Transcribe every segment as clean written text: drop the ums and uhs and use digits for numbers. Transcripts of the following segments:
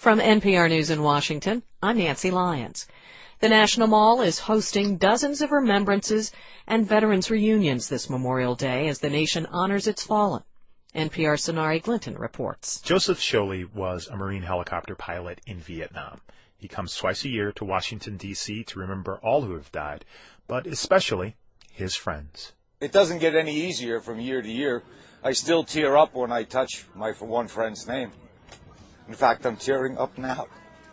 From NPR News in Washington, I'm Nancy Lyons. The National Mall is hosting dozens of remembrances and veterans reunions this Memorial Day as the nation honors its fallen. NPR's Sonari Glinton reports. Joseph Scholey was a Marine helicopter pilot in Vietnam. He comes twice a year to Washington, D.C. to remember all who have died, but especially his friends. It doesn't get any easier from year to year. I still tear up when I touch my one friend's name. In fact, I'm tearing up now.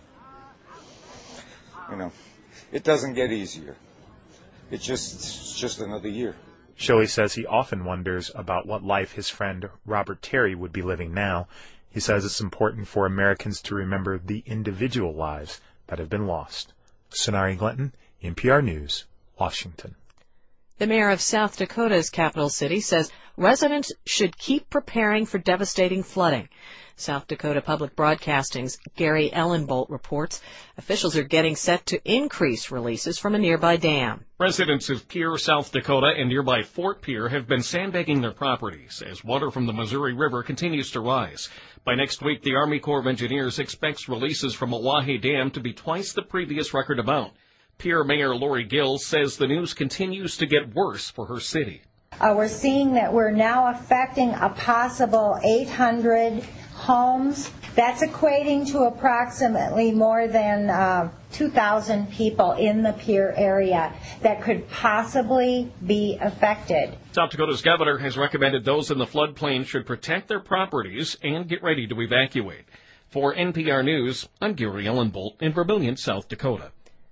It doesn't get easier. It's just another year. Scholey says he often wonders about what life his friend Robert Terry would be living now. He says it's important for Americans to remember the individual lives that have been lost. Sonari Glinton, NPR News, Washington. The mayor of South Dakota's capital city says residents should keep preparing for devastating flooding. South Dakota Public Broadcasting's Gary Ellenbolt reports officials are getting set to increase releases from a nearby dam. Residents of Pierre, South Dakota and nearby Fort Pierre have been sandbagging their properties as water from the Missouri River continues to rise. By next week, the Army Corps of Engineers expects releases from Oahe Dam to be twice the previous record amount. Pierre Mayor Lori Gill says the news continues to get worse for her city. We're seeing that we're now affecting a possible 800 homes. That's equating to approximately more than 2,000 people in the Pierre area that could possibly be affected. South Dakota's governor has recommended those in the floodplain should protect their properties and get ready to evacuate. For NPR News, I'm Gary Ellenbolt in Vermillion, South Dakota.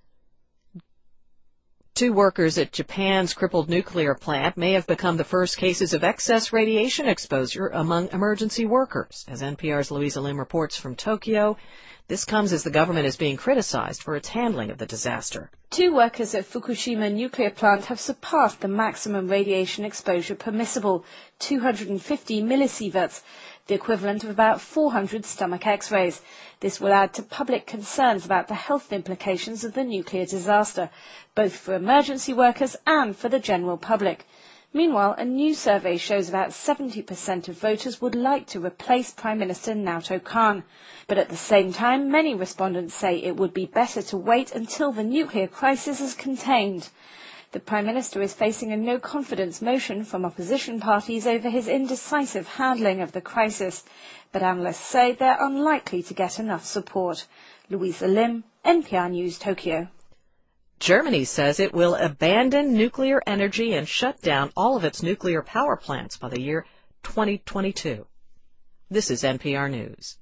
2 workers at Japan's crippled nuclear plant may have become the first cases of excess radiation exposure among emergency workers. As NPR's Louisa Lim reports from Tokyo, this comes as the government is being criticized for its handling of the disaster. 2 workers at Fukushima nuclear plant have surpassed the maximum radiation exposure permissible, 250 millisieverts, the equivalent of about 400 stomach x-rays. This will add to public concerns about the health implications of the nuclear disaster, both for emergency workers and for the general public. Meanwhile, a new survey shows about 70% of voters would like to replace Prime Minister Naoto Kan. But at the same time, many respondents say it would be better to wait until the nuclear crisis is contained. The Prime Minister is facing a no-confidence motion from opposition parties over his indecisive handling of the crisis. But analysts say they're unlikely to get enough support. Louisa Lim, NPR News, Tokyo. Germany says it will abandon nuclear energy and shut down all of its nuclear power plants by the year 2022. This is NPR News.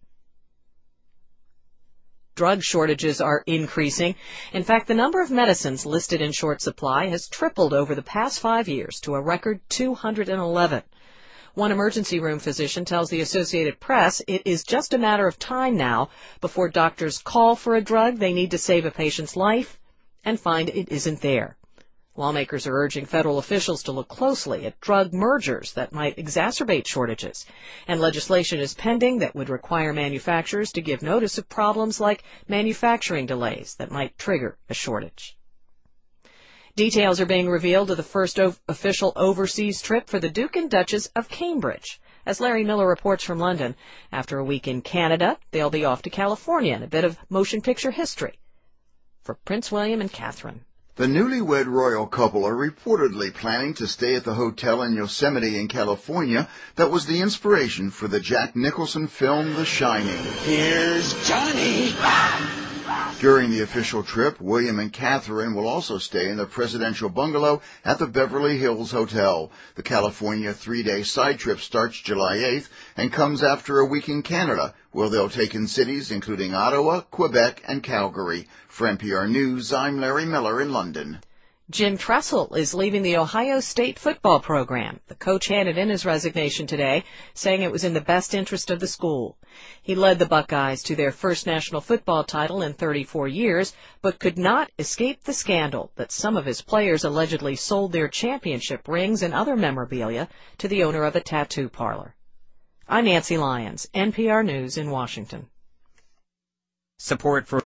Drug shortages are increasing. In fact, the number of medicines listed in short supply has tripled over the past 5 years to a record 211. One emergency room physician tells the Associated Press it is just a matter of time now before doctors call for a drug they need to save a patient's life and find it isn't there. Lawmakers are urging federal officials to look closely at drug mergers that might exacerbate shortages, and legislation is pending that would require manufacturers to give notice of problems like manufacturing delays that might trigger a shortage. Details are being revealed of the first official overseas trip for the Duke and Duchess of Cambridge. As Larry Miller reports from London, after a week in Canada, they'll be off to California and a bit of motion picture history. For Prince William and Catherine. The newlywed royal couple are reportedly planning to stay at the hotel in Yosemite in California that was the inspiration for the Jack Nicholson film The Shining. Here's Johnny! During the official trip, William and Catherine will also stay in the presidential bungalow at the Beverly Hills Hotel. The California 3-day side trip starts July 8th and comes after a week in Canada, where they'll take in cities including Ottawa, Quebec, and Calgary. For NPR News, I'm Larry Miller in London. Jim Tressel is leaving the Ohio State football program. The coach handed in his resignation today, saying it was in the best interest of the school. He led the Buckeyes to their first national football title in 34 years, but could not escape the scandal that some of his players allegedly sold their championship rings and other memorabilia to the owner of a tattoo parlor. I'm Nancy Lyons, NPR News in Washington. Support for